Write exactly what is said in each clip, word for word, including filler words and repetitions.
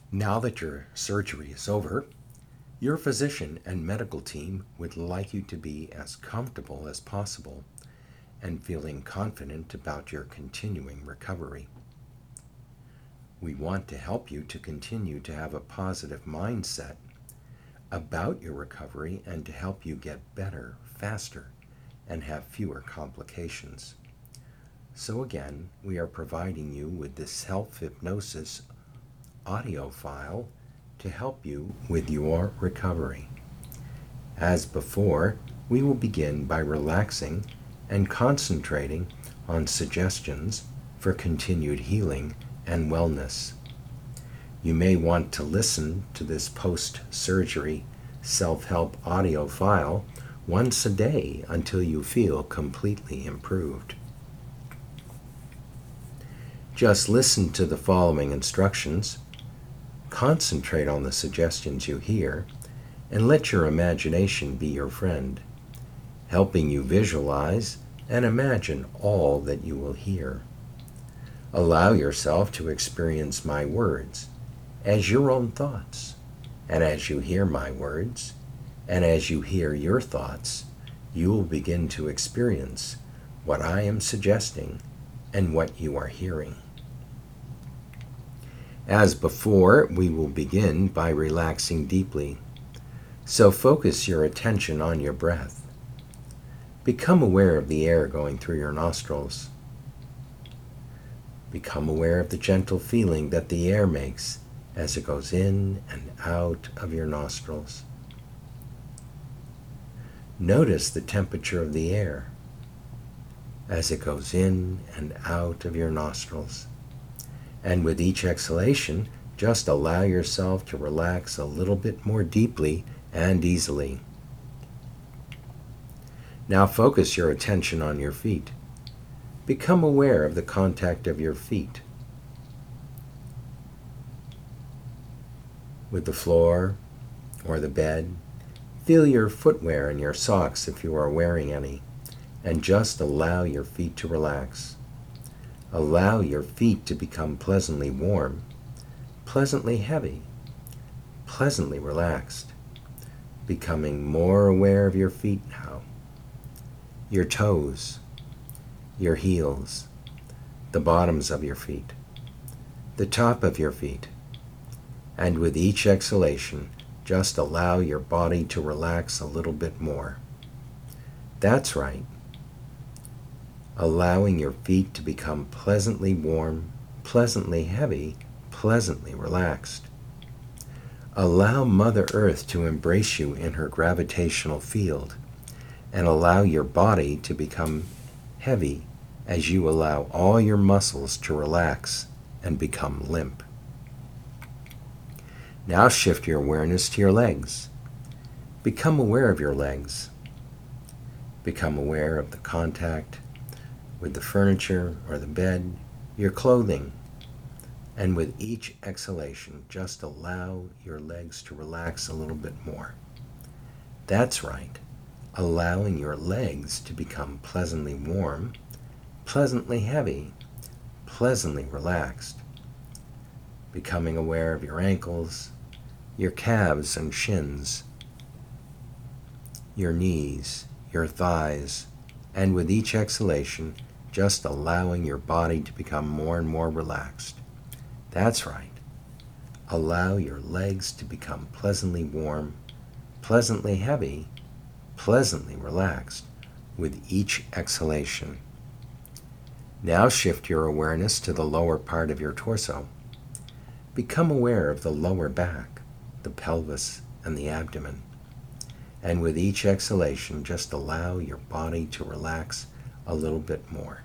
Now that your surgery is over, your physician and medical team would like you to be as comfortable as possible and feeling confident about your continuing recovery. We want to help you to continue to have a positive mindset about your recovery and to help you get better faster and have fewer complications. So again, we are providing you with this self-hypnosis audio file to help you with your recovery. As before, we will begin by relaxing and concentrating on suggestions for continued healing and wellness. You may want to listen to this post-surgery self-help audio file once a day until you feel completely improved. Just listen to the following instructions, concentrate on the suggestions you hear, and let your imagination be your friend, helping you visualize and imagine all that you will hear. Allow yourself to experience my words as your own thoughts, and as you hear my words, and as you hear your thoughts, you will begin to experience what I am suggesting and what you are hearing. As before, we will begin by relaxing deeply, so focus your attention on your breath. Become aware of the air going through your nostrils. Become aware of the gentle feeling that the air makes as it goes in and out of your nostrils. Notice the temperature of the air as it goes in and out of your nostrils. And with each exhalation, just allow yourself to relax a little bit more deeply and easily. Now focus your attention on your feet. Become aware of the contact of your feet with the floor or the bed. Feel your footwear and your socks if you are wearing any, and just allow your feet to relax. Allow your feet to become pleasantly warm, pleasantly heavy, pleasantly relaxed, becoming more aware of your feet now. Your toes, your heels, the bottoms of your feet, the top of your feet, and with each exhalation, just allow your body to relax a little bit more. That's right. Allowing your feet to become pleasantly warm, pleasantly heavy, pleasantly relaxed. Allow Mother Earth to embrace you in her gravitational field, and allow your body to become heavy as you allow all your muscles to relax and become limp. Now shift your awareness to your legs. Become aware of your legs. Become aware of the contact with the furniture or the bed, your clothing. And with each exhalation, just allow your legs to relax a little bit more. That's right. Allowing your legs to become pleasantly warm, pleasantly heavy, pleasantly relaxed. Becoming aware of your ankles, your calves and shins, your knees, your thighs, and with each exhalation, just allowing your body to become more and more relaxed. That's right. Allow your legs to become pleasantly warm, pleasantly heavy, pleasantly relaxed with each exhalation. Now shift your awareness to the lower part of your torso. Become aware of the lower back, the pelvis, and the abdomen. And with each exhalation, just allow your body to relax a little bit more.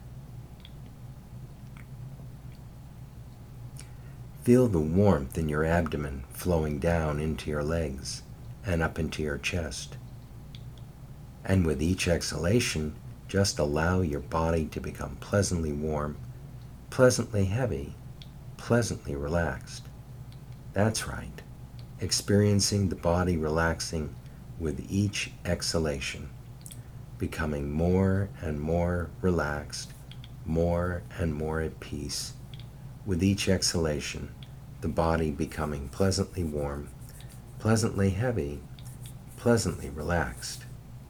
Feel the warmth in your abdomen flowing down into your legs and up into your chest. And with each exhalation, just allow your body to become pleasantly warm, pleasantly heavy, pleasantly relaxed. That's right. Experiencing the body relaxing with each exhalation, becoming more and more relaxed, more and more at peace. With each exhalation, the body becoming pleasantly warm, pleasantly heavy, pleasantly relaxed.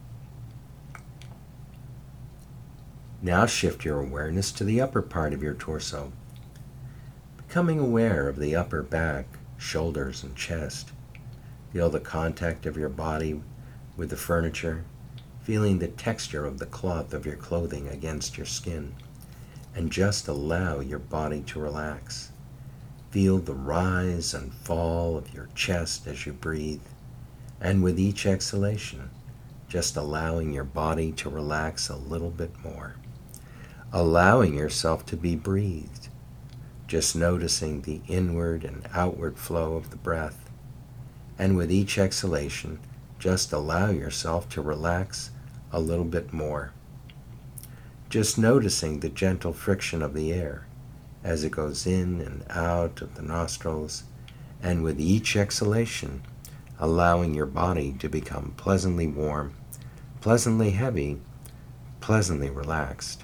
Now shift your awareness to the upper part of your torso, becoming aware of the upper back, shoulders, and chest. Feel the contact of your body with the furniture, feeling the texture of the cloth of your clothing against your skin, and just allow your body to relax. Feel the rise and fall of your chest as you breathe, and with each exhalation, just allowing your body to relax a little bit more. Allowing yourself to be breathed, just noticing the inward and outward flow of the breath. And with each exhalation, just allow yourself to relax a little bit more. Just noticing the gentle friction of the air as it goes in and out of the nostrils, and with each exhalation, allowing your body to become pleasantly warm, pleasantly heavy, pleasantly relaxed.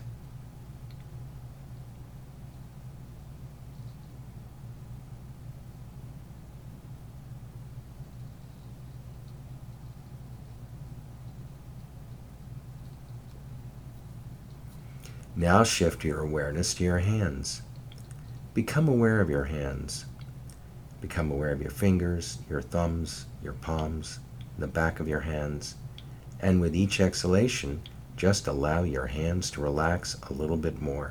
Now shift your awareness to your hands. Become aware of your hands. Become aware of your fingers, your thumbs, your palms, the back of your hands. And with each exhalation, just allow your hands to relax a little bit more.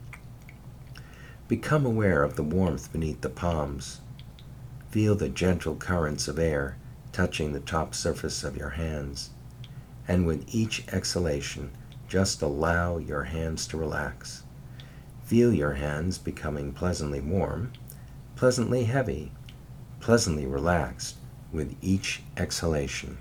Become aware of the warmth beneath the palms. Feel the gentle currents of air touching the top surface of your hands. And with each exhalation, just allow your hands to relax. Feel your hands becoming pleasantly warm, pleasantly heavy, pleasantly relaxed with each exhalation.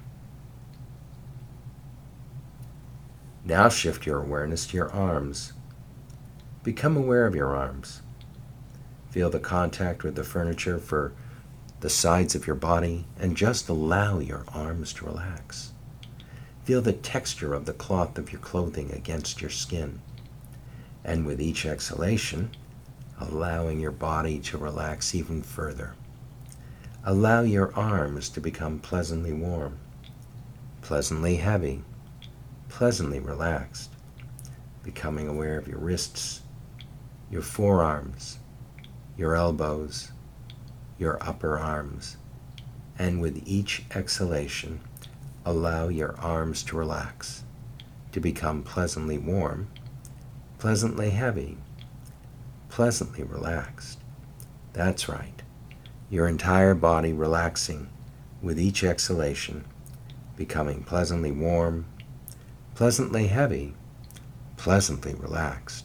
Now shift your awareness to your arms. Become aware of your arms. Feel the contact with the furniture for the sides of your body, and just allow your arms to relax. Feel the texture of the cloth of your clothing against your skin. And with each exhalation, allowing your body to relax even further. Allow your arms to become pleasantly warm, pleasantly heavy, pleasantly relaxed, becoming aware of your wrists, your forearms, your elbows, your upper arms. And with each exhalation, allow your arms to relax, to become pleasantly warm, pleasantly heavy, pleasantly relaxed. That's right. Your entire body relaxing with each exhalation, becoming pleasantly warm, pleasantly heavy, pleasantly relaxed.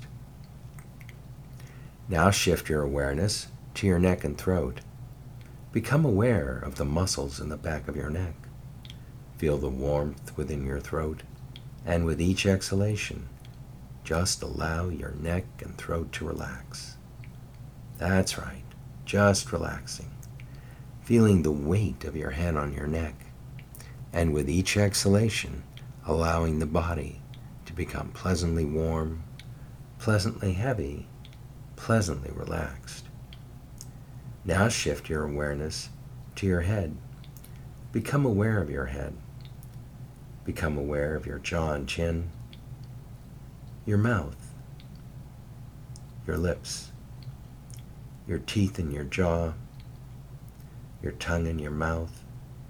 Now shift your awareness to your neck and throat. Become aware of the muscles in the back of your neck. Feel the warmth within your throat, and with each exhalation, just allow your neck and throat to relax. That's right, just relaxing. Feeling the weight of your head on your neck, and with each exhalation, allowing the body to become pleasantly warm, pleasantly heavy, pleasantly relaxed. Now shift your awareness to your head. Become aware of your head. Become aware of your jaw and chin, your mouth, your lips, your teeth in your jaw, your tongue in your mouth,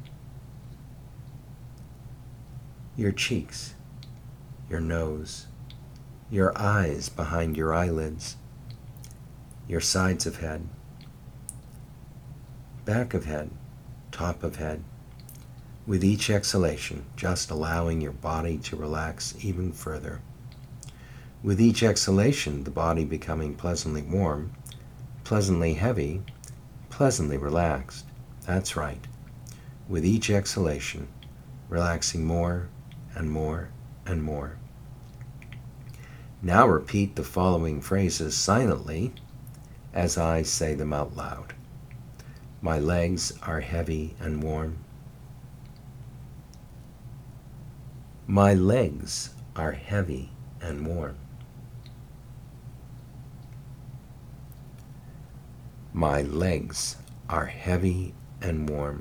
your cheeks, your nose, your eyes behind your eyelids, your sides of head, back of head, top of head. With each exhalation, just allowing your body to relax even further. With each exhalation, the body becoming pleasantly warm, pleasantly heavy, pleasantly relaxed. That's right. With each exhalation, relaxing more and more and more. Now repeat the following phrases silently as I say them out loud. My legs are heavy and warm. My legs are heavy and warm. My legs are heavy and warm.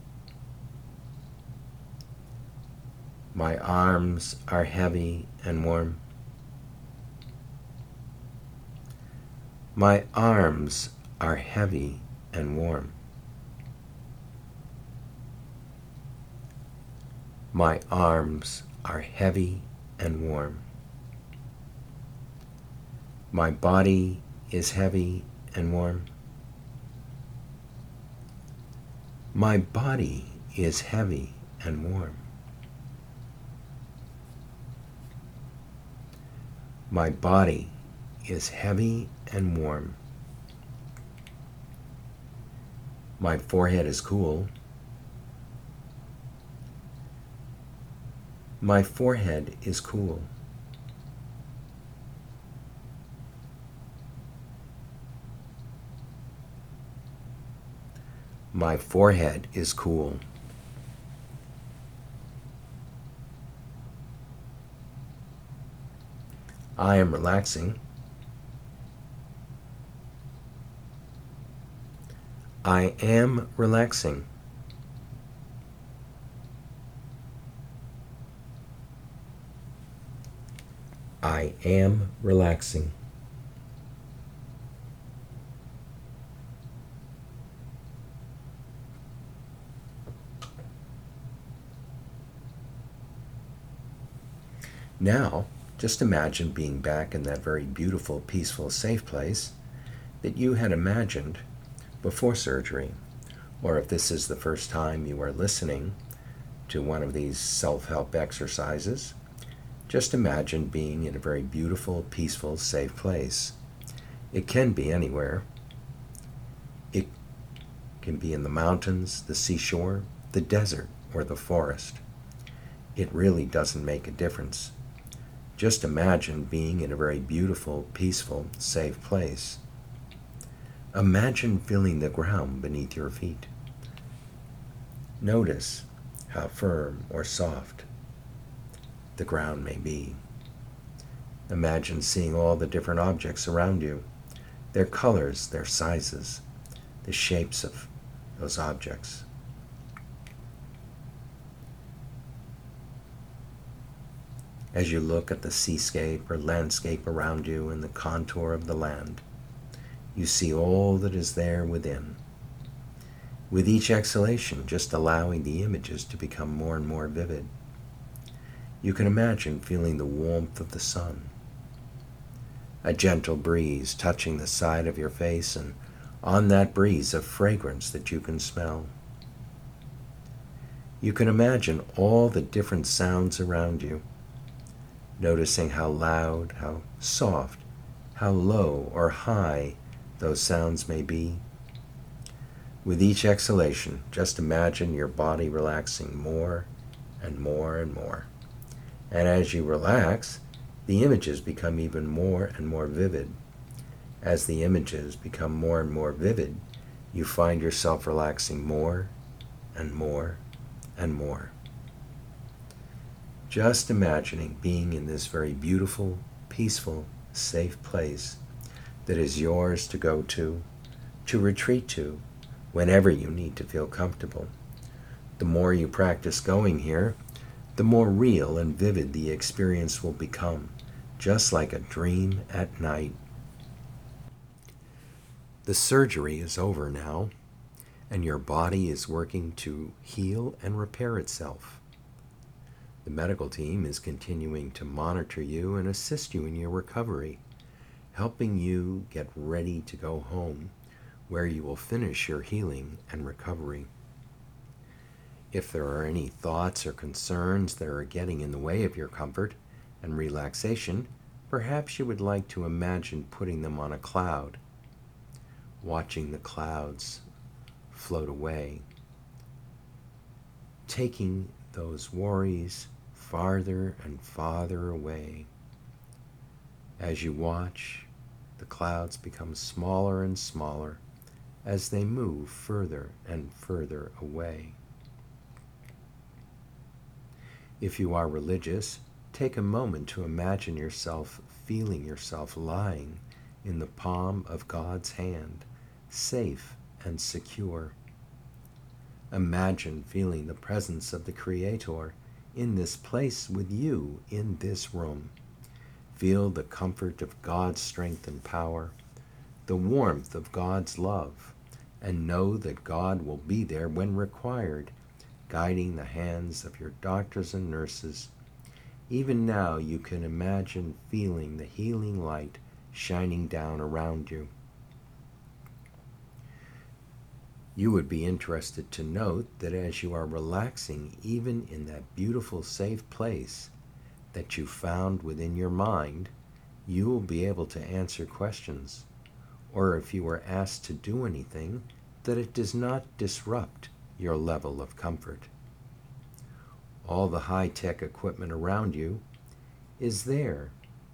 My arms are heavy and warm. My arms are heavy and warm. My arms are heavy and warm. My body is heavy and warm. My body is heavy and warm. My body is heavy and warm. My forehead is cool. My forehead is cool. My forehead is cool. I am relaxing. I am relaxing. I am relaxing. Now, just imagine being back in that very beautiful, peaceful, safe place that you had imagined before surgery. Or if this is the first time you are listening to one of these self-help exercises, just imagine being in a very beautiful, peaceful, safe place. It can be anywhere. It can be in the mountains, the seashore, the desert, or the forest. It really doesn't make a difference. Just imagine being in a very beautiful, peaceful, safe place. Imagine feeling the ground beneath your feet. Notice how firm or soft the ground may be. Imagine seeing all the different objects around you, their colors, their sizes, the shapes of those objects. As you look at the seascape or landscape around you and the contour of the land, you see all that is there within. With each exhalation, just allowing the images to become more and more vivid. You can imagine feeling the warmth of the sun, a gentle breeze touching the side of your face, and on that breeze a fragrance that you can smell. You can imagine all the different sounds around you, noticing how loud, how soft, how low or high those sounds may be. With each exhalation, just imagine your body relaxing more and more and more. And as you relax, the images become even more and more vivid. As the images become more and more vivid, you find yourself relaxing more and more and more. Just imagining being in this very beautiful, peaceful, safe place that is yours to go to, to retreat to, whenever you need to feel comfortable. The more you practice going here, the more real and vivid the experience will become, just like a dream at night. The surgery is over now, and your body is working to heal and repair itself. The medical team is continuing to monitor you and assist you in your recovery, helping you get ready to go home, where you will finish your healing and recovery. If there are any thoughts or concerns that are getting in the way of your comfort and relaxation, perhaps you would like to imagine putting them on a cloud, watching the clouds float away, taking those worries farther and farther away. As you watch, the clouds become smaller and smaller as they move further and further away. If you are religious, take a moment to imagine yourself feeling yourself lying in the palm of God's hand, safe and secure. Imagine feeling the presence of the Creator in this place with you in this room. Feel the comfort of God's strength and power, the warmth of God's love, and know that God will be there when required, guiding the hands of your doctors and nurses. Even now you can imagine feeling the healing light shining down around you. You would be interested to note that as you are relaxing, even in that beautiful, safe place that you found within your mind, you will be able to answer questions, or if you are asked to do anything, that it does not disrupt your level of comfort. All the high-tech equipment around you is there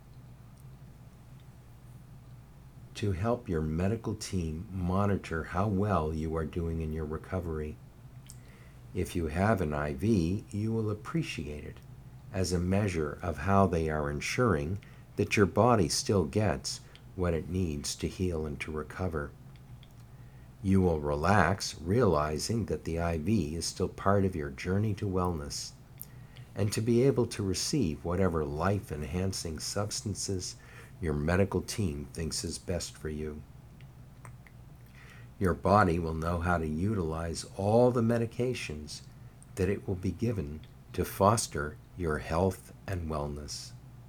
to help your medical team monitor how well you are doing in your recovery. If you have an I V, you will appreciate it as a measure of how they are ensuring that your body still gets what it needs to heal and to recover. You will relax, realizing that the I V is still part of your journey to wellness, and to be able to receive whatever life-enhancing substances your medical team thinks is best for you. Your body will know how to utilize all the medications that it will be given to foster your health and wellness.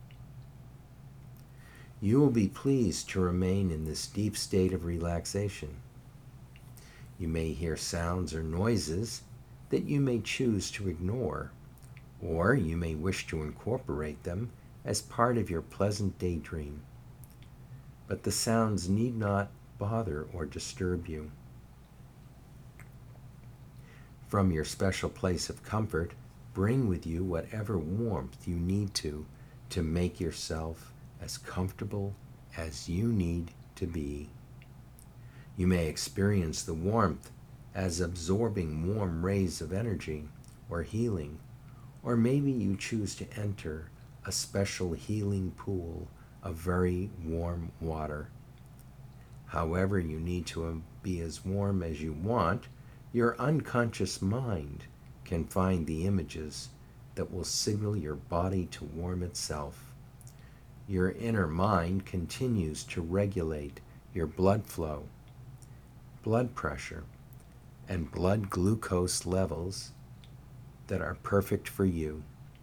You will be pleased to remain in this deep state of relaxation. You may hear sounds or noises that you may choose to ignore, or you may wish to incorporate them as part of your pleasant daydream. But the sounds need not bother or disturb you. From your special place of comfort, bring with you whatever warmth you need to to make yourself as comfortable as you need to be. You may experience the warmth as absorbing warm rays of energy or healing, or maybe you choose to enter a special healing pool of very warm water. However you need to be as warm as you want, your unconscious mind can find the images that will signal your body to warm itself. Your inner mind continues to regulate your blood flow, blood pressure, and blood glucose levels that are perfect for you.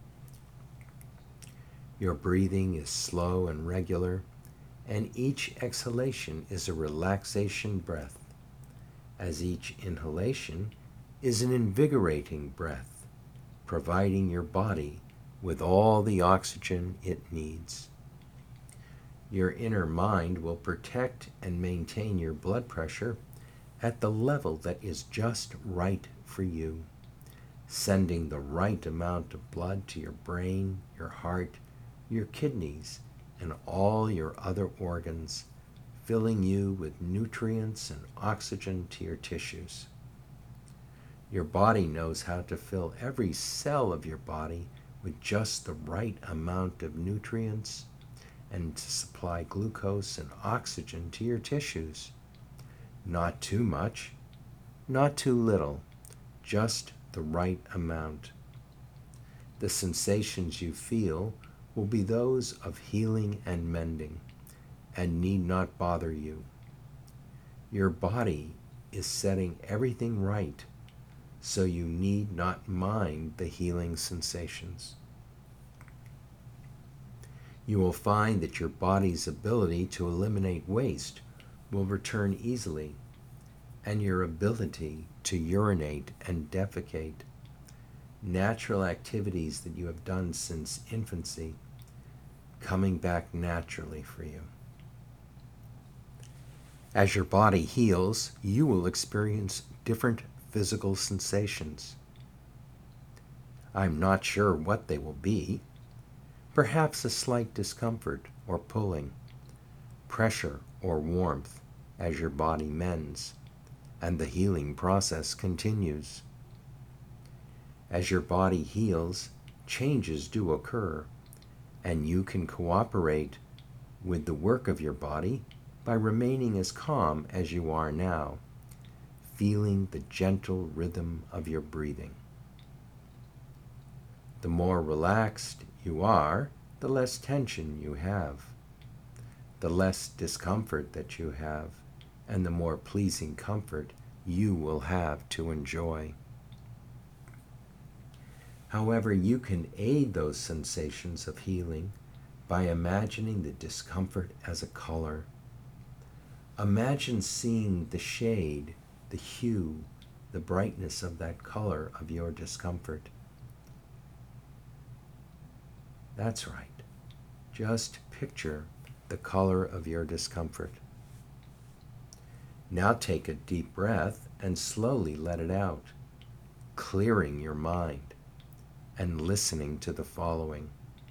Your breathing is slow and regular, and each exhalation is a relaxation breath, as each inhalation is an invigorating breath, providing your body with all the oxygen it needs. Your inner mind will protect and maintain your blood pressure at the level that is just right for you, sending the right amount of blood to your brain, your heart, your kidneys, and all your other organs, filling you with nutrients and oxygen to your tissues. Your body knows how to fill every cell of your body with just the right amount of nutrients and to supply glucose and oxygen to your tissues. Not too much, not too little, just the right amount. The sensations you feel will be those of healing and mending, and need not bother you. Your body is setting everything right, so you need not mind the healing sensations. You will find that your body's ability to eliminate waste will return easily, and your ability to urinate and defecate, natural activities that you have done since infancy, coming back naturally for you. As your body heals, you will experience different physical sensations. I'm not sure what they will be. Perhaps a slight discomfort or pulling, pressure or warmth as your body mends, and the healing process continues. As your body heals, changes do occur, and you can cooperate with the work of your body by remaining as calm as you are now, feeling the gentle rhythm of your breathing. The more relaxed you are, the less tension you have, the less discomfort that you have, and the more pleasing comfort you will have to enjoy. However, you can aid those sensations of healing by imagining the discomfort as a color. Imagine seeing the shade, the hue, the brightness of that color of your discomfort. That's right. Just picture the color of your discomfort. Now take a deep breath and slowly let it out, clearing your mind and listening to the following.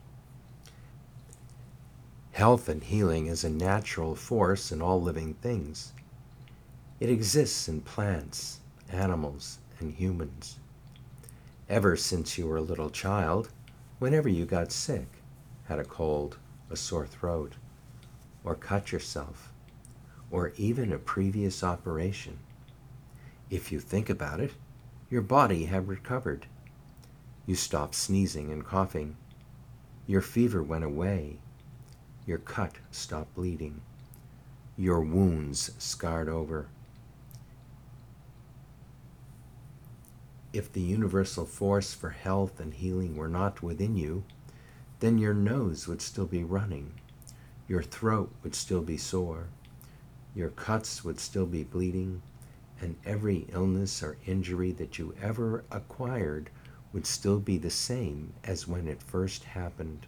Health and healing is a natural force in all living things. It exists in plants, animals, and humans. Ever since you were a little child, whenever you got sick, had a cold, a sore throat, or cut yourself, or even a previous operation, if you think about it, your body had recovered. You stopped sneezing and coughing. Your fever went away. Your cut stopped bleeding. Your wounds scarred over. If the universal force for health and healing were not within you, then your nose would still be running, your throat would still be sore, your cuts would still be bleeding, and every illness or injury that you ever acquired would still be the same as when it first happened.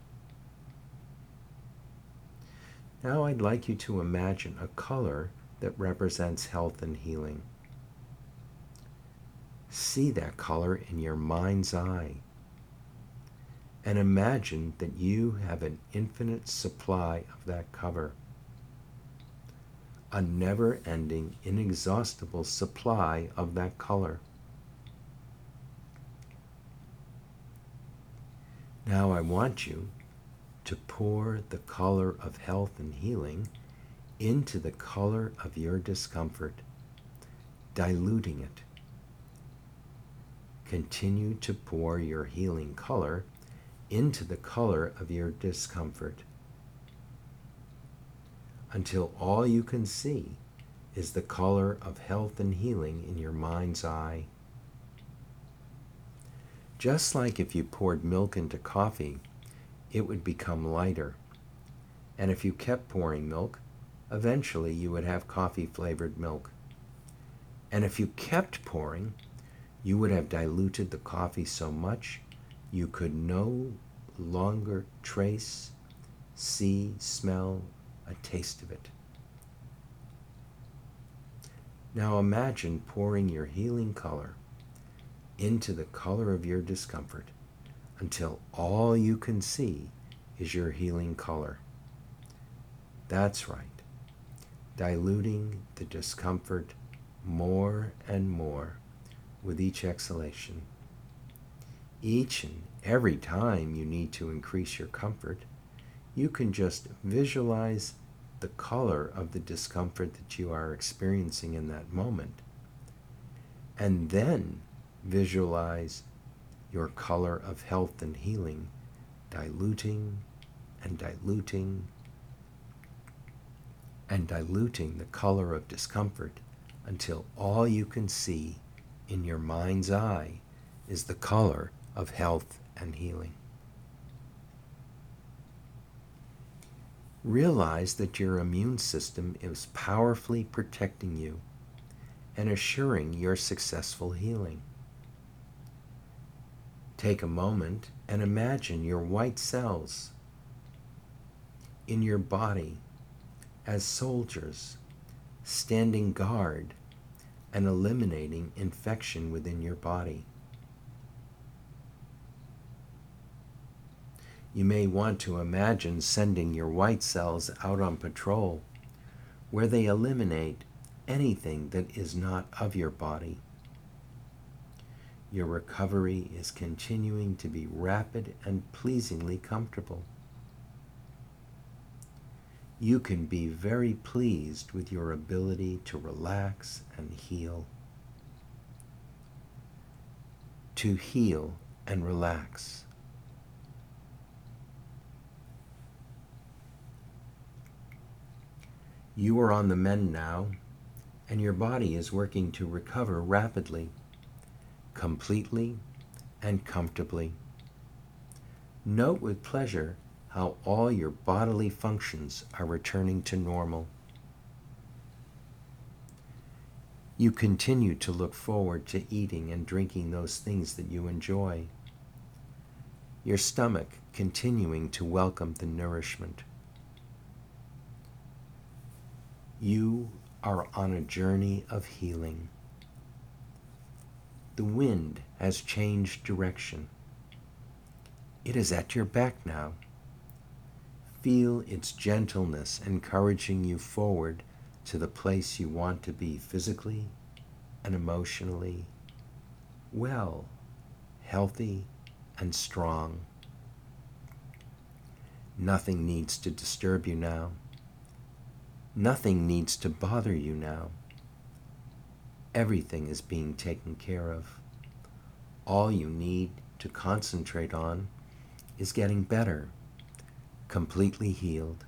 Now I'd like you to imagine a color that represents health and healing. See that color in your mind's eye, and imagine that you have an infinite supply of that color, a never-ending, inexhaustible supply of that color. Now I want you to pour the color of health and healing into the color of your discomfort, diluting it. Continue to pour your healing color into the color of your discomfort until all you can see is the color of health and healing in your mind's eye. Just like if you poured milk into coffee, it would become lighter. And if you kept pouring milk, eventually you would have coffee-flavored milk. And if you kept pouring, you would have diluted the coffee so much you could no longer trace, see, smell a taste of it. Now imagine pouring your healing color into the color of your discomfort until all you can see is your healing color. That's right, diluting the discomfort more and more with each exhalation. Each and every time you need to increase your comfort, you can just visualize the color of the discomfort that you are experiencing in that moment, and then visualize your color of health and healing diluting and diluting and diluting the color of discomfort until all you can see in your mind's eye is the color of health and healing. Realize that your immune system is powerfully protecting you and assuring your successful healing. Take a moment and imagine your white cells in your body as soldiers standing guard and eliminating infection within your body. You may want to imagine sending your white cells out on patrol, where they eliminate anything that is not of your body. Your recovery is continuing to be rapid and pleasingly comfortable. You can be very pleased with your ability to relax and heal. to heal and relax. You are on the mend now, and your body is working to recover rapidly, completely, and comfortably. Note with pleasure how all your bodily functions are returning to normal. You continue to look forward to eating and drinking those things that you enjoy. Your stomach continuing to welcome the nourishment. You are on a journey of healing. The wind has changed direction. It is at your back now. Feel its gentleness encouraging you forward to the place you want to be physically and emotionally well, healthy, and strong. Nothing needs to disturb you now. Nothing needs to bother you now. Everything is being taken care of. All you need to concentrate on is getting better, completely healed.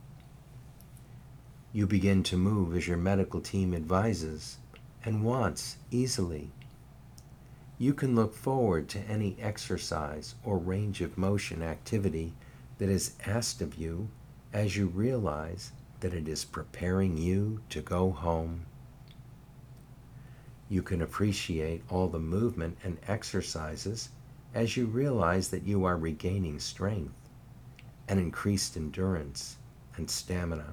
You begin to move as your medical team advises and wants easily. You can look forward to any exercise or range of motion activity that is asked of you as you realize that it is preparing you to go home. You can appreciate all the movement and exercises as you realize that you are regaining strength and increased endurance and stamina.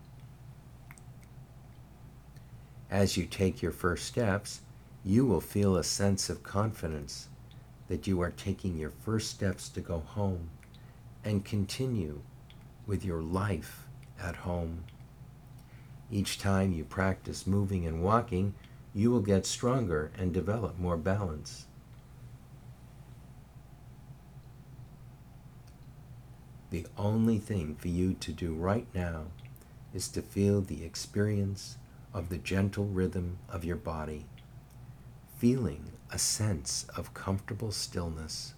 As you take your first steps, you will feel a sense of confidence that you are taking your first steps to go home and continue with your life at home. Each time you practice moving and walking, you will get stronger and develop more balance. The only thing for you to do right now is to feel the experience of the gentle rhythm of your body, feeling a sense of comfortable stillness.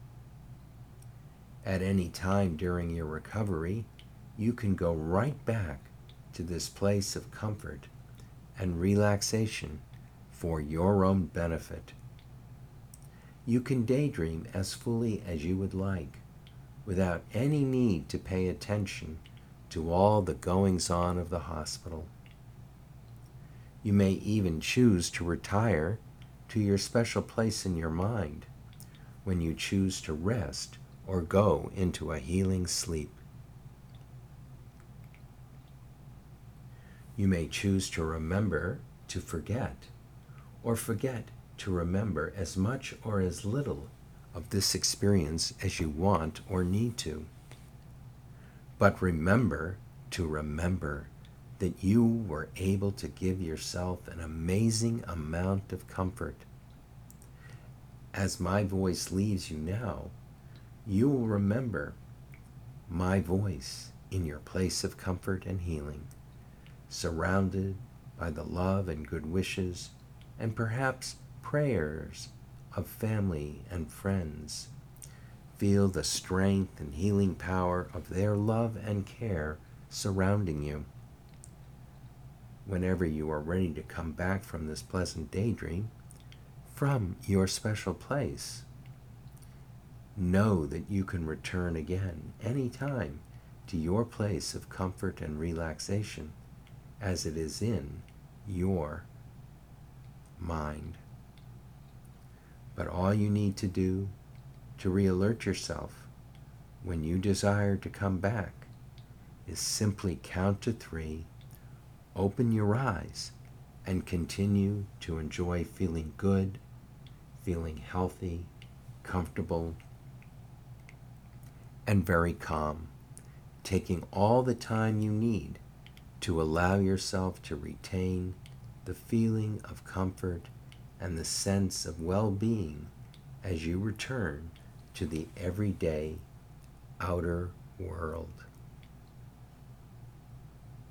At any time during your recovery, you can go right back to this place of comfort and relaxation for your own benefit. You can daydream as fully as you would like, without any need to pay attention to all the goings-on of the hospital. You may even choose to retire to your special place in your mind when you choose to rest or go into a healing sleep. You may choose to remember to forget, or forget to remember as much or as little of this experience as you want or need to. But remember to remember that you were able to give yourself an amazing amount of comfort. As my voice leaves you now, you will remember my voice in your place of comfort and healing, surrounded by the love and good wishes and perhaps prayers of family and friends. Feel the strength and healing power of their love and care surrounding you. Whenever you are ready to come back from this pleasant daydream, from your special place, know that you can return again anytime to your place of comfort and relaxation, as it is in your mind. But all you need to do to re-alert yourself when you desire to come back is simply count to three, open your eyes, and continue to enjoy feeling good, feeling healthy, comfortable, and very calm, taking all the time you need to allow yourself to retain the feeling of comfort and the sense of well-being as you return to the everyday outer world.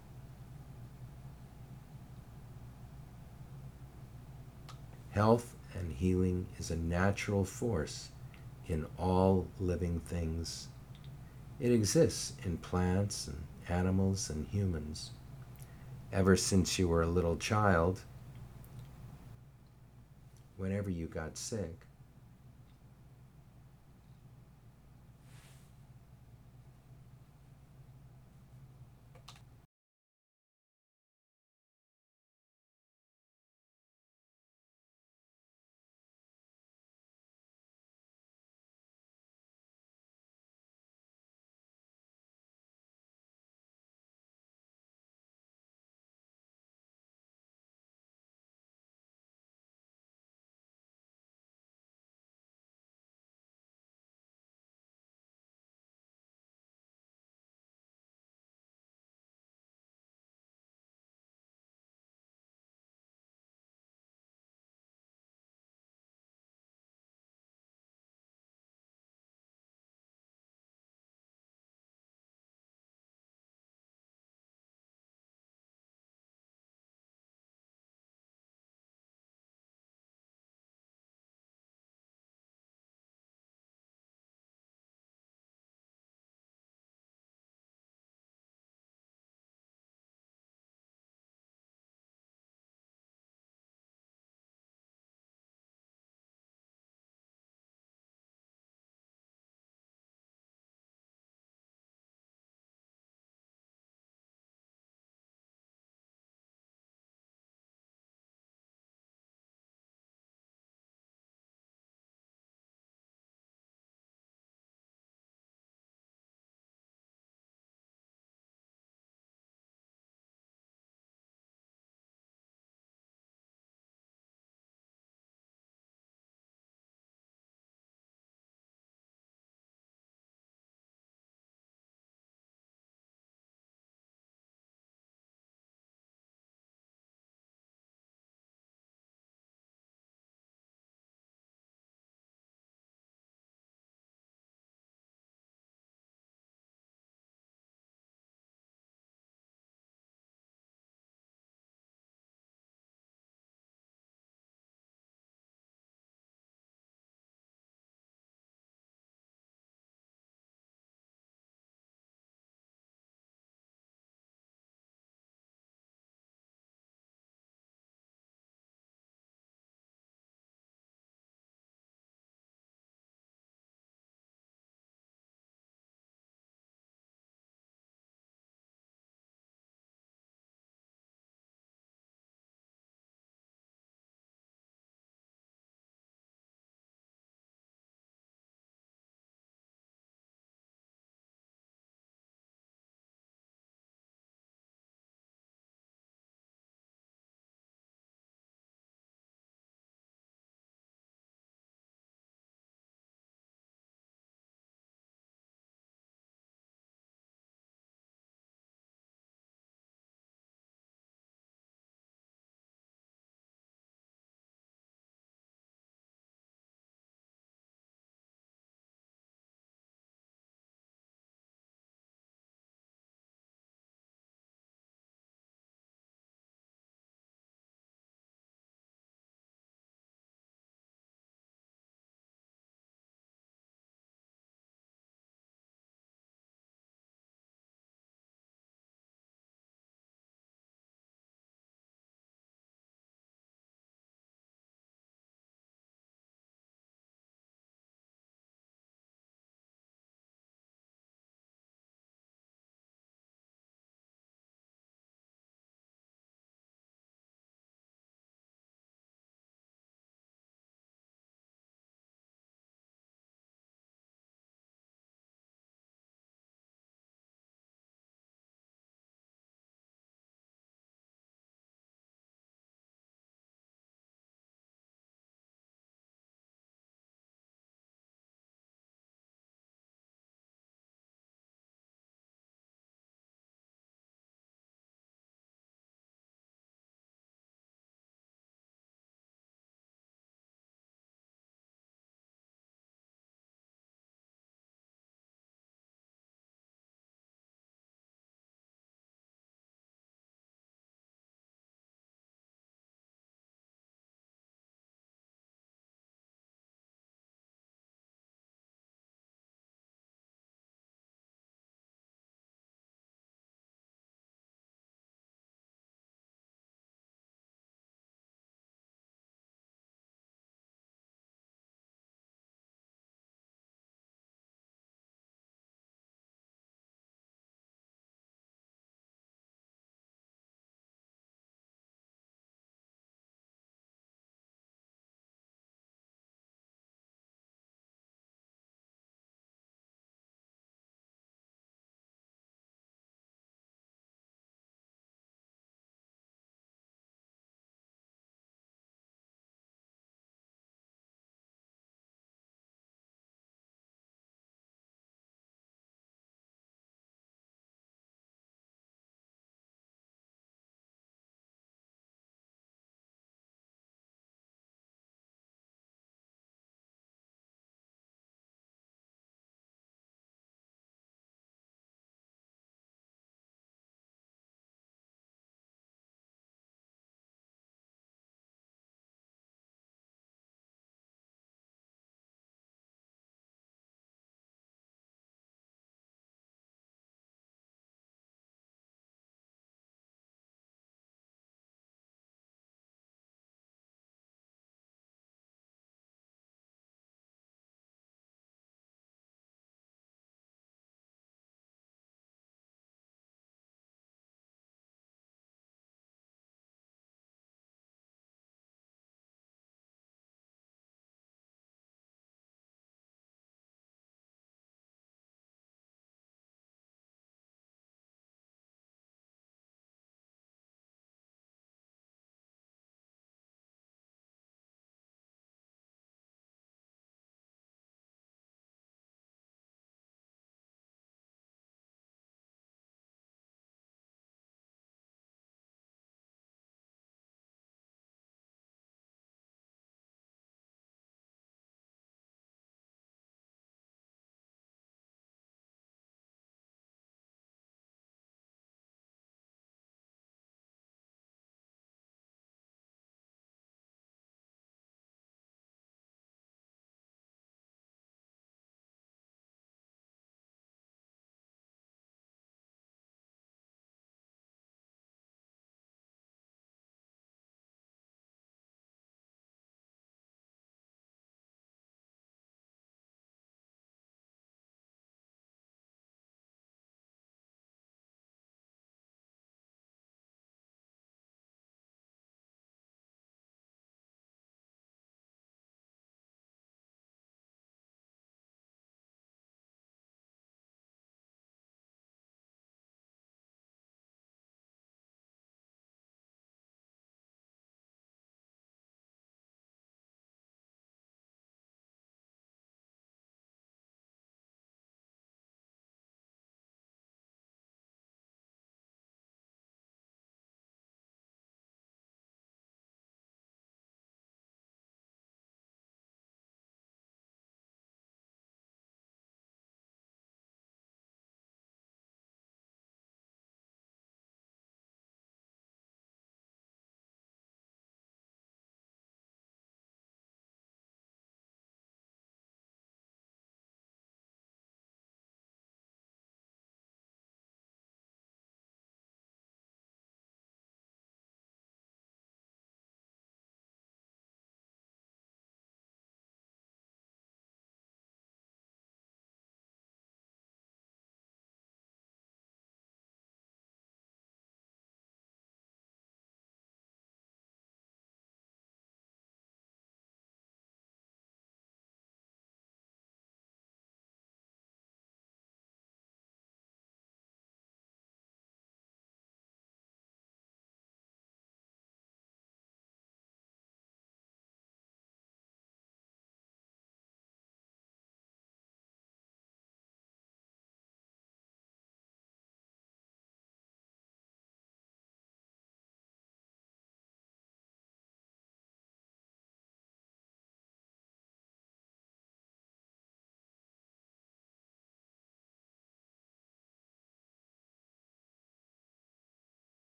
Health and healing is a natural force in all living things. It exists in plants and animals and humans. Ever since you were a little child, whenever you got sick,